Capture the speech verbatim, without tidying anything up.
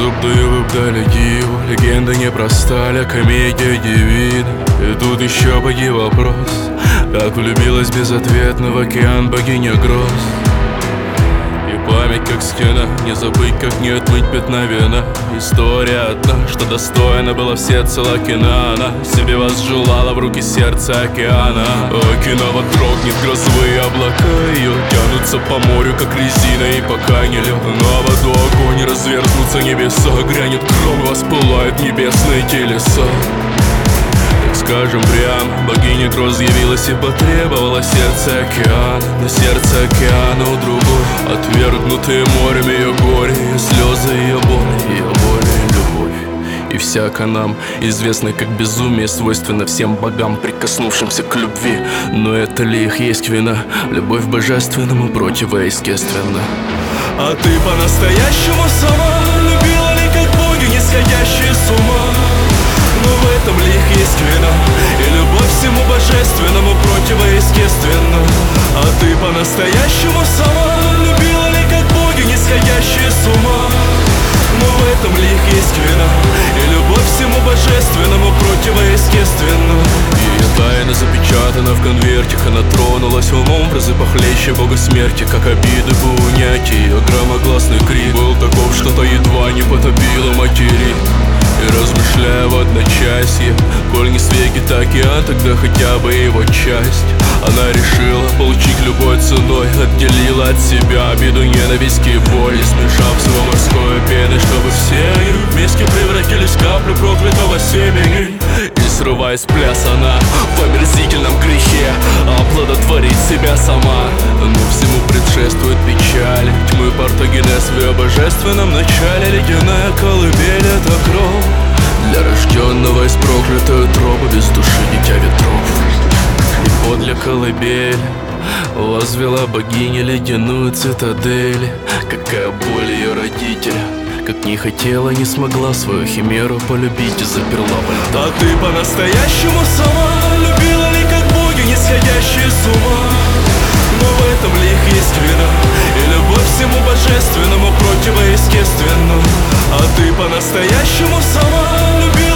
Зубную вдали диву, легенда непроста, ля комедия дивид. И тут еще боги вопрос: как влюбилась безответно в океан богиня гроз. И память как стена, не забыть, как не отмыть пятна вина. История одна, что достойна была всецело кино. Она себе возжелала в руки сердца океана. Окинава дрогнет, грозовые облака ее тянутся по морю, как резина, и пока не лед. На воду огонь, разверзнутся небеса, грянет гром, воспылают небесные телеса. Скажем прям, богиня гроз явилась и потребовала сердце океана. Но сердце океана у другой, отвергнутые морем ее горе, ее слезы, ее боль, ее боль и любовь. И всяко нам известно, как безумие свойственно всем богам, прикоснувшимся к любви. Но это ли их есть вина? Любовь божественному противоестественна. А ты по-настоящему сама любила ли, как боги, не сходящие с ума? Но в этом ли их есть вина? И любовь всему божественному противоестественна. А ты по-настоящему сама любила ли, как боги, не сходящие с ума? Но в этом ли их есть вина? И любовь всему божественному противоестественна. Ее тайна запечатана в конвертах, она тронулась умом, образы похлеще бога смерти, как обиды бы унять. Ее громогласный крик был таков, что-то едва не потопило матери. И размышляя в одночасье, коль не свегит океан, тогда хотя бы его часть. Она решила получить любой ценой, отделила от себя обиду, ненависть и боль, и смешав с его морской пеной, чтобы все они вместе превратились в каплю проклятого семени. И срываясь с пляса, она в омерзительном грехе оплодотворить себя сама. Но всему предшествует печаль, тьмы партогенез в ее божественном начале. Ледяная колыбель — это кровь для рожденного из проклятой утробы, без души дитя ветров. И подле колыбель возвела богиня ледяную цитадель. Какая боль ее родителя, как не хотела, не смогла свою химеру полюбить и заперла во льду. А ты по-настоящему сама любила ли, как боги, не сходящие с ума? Но в этом ли их есть вина? И любовь всему божественному противоестественна. А ты по-настоящему сама любила